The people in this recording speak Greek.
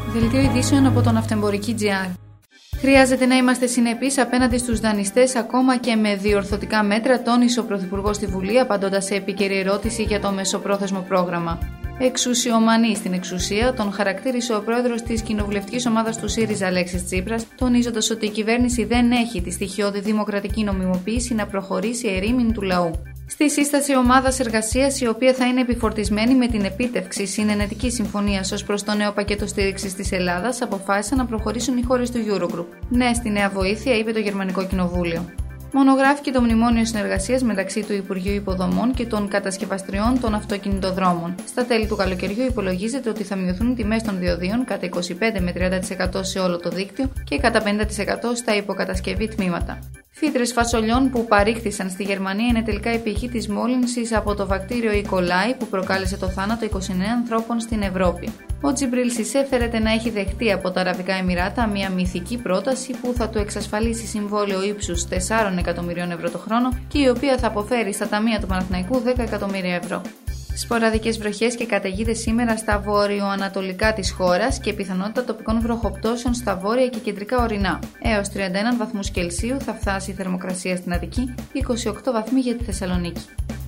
Δελτίο ειδήσεων από τον Ναυτεμπορική.gr. Χρειάζεται να είμαστε συνεπείς απέναντι στους δανειστές ακόμα και με διορθωτικά μέτρα, τόνισε ο Πρωθυπουργός στη Βουλή, απαντώντας σε επίκαιρη ερώτηση για το μεσοπρόθεσμο πρόγραμμα. Εξουσιομανή στην εξουσία, τον χαρακτήρισε ο πρόεδρος της κοινοβουλευτικής ομάδας του ΣΥΡΙΖΑ, Αλέξης Τσίπρας, τονίζοντας ότι η κυβέρνηση δεν έχει τη στοιχειώδη δημοκρατική νομιμοποίηση να προχωρήσει ερήμην του λαού. Στη σύσταση ομάδας εργασίας, η οποία θα είναι επιφορτισμένη με την επίτευξη συνενετικής συμφωνίας ως προς το νέο πακέτο στήριξης της Ελλάδας, αποφάσισαν να προχωρήσουν οι χώρες του Eurogroup. Ναι στη νέα βοήθεια, είπε το Γερμανικό Κοινοβούλιο. Μονογράφηκε το μνημόνιο συνεργασίας μεταξύ του Υπουργείου Υποδομών και των κατασκευαστριών των αυτοκινητοδρόμων. Στα τέλη του καλοκαιριού υπολογίζεται ότι θα μειωθούν οι τιμές των διοδίων κατά 25 με 30% σε όλο το δίκτυο και κατά 50% στα υποκατασκευή τμήματα. Φύτρες φασολιών που παρήχθησαν στη Γερμανία είναι τελικά η πηγή της μόλυνσης από το βακτήριο E. coli που προκάλεσε το θάνατο 29 ανθρώπων στην Ευρώπη. Ο Τζιμπρίλ Σισέ φέρεται να έχει δεχτεί από τα Αραβικά Εμιράτα μια μυθική πρόταση που θα του εξασφαλίσει συμβόλαιο ύψους 4 εκατομμυρίων ευρώ το χρόνο και η οποία θα αποφέρει στα ταμεία του Παναθηναϊκού 10 εκατομμύρια ευρώ. Σποραδικές βροχές και καταιγίδες σήμερα στα βορειοανατολικά της χώρας και πιθανότητα τοπικών βροχοπτώσεων στα βόρεια και κεντρικά ορεινά. Έως 31 βαθμούς Κελσίου θα φτάσει η θερμοκρασία στην Αττική, 28 βαθμοί για τη Θεσσαλονίκη.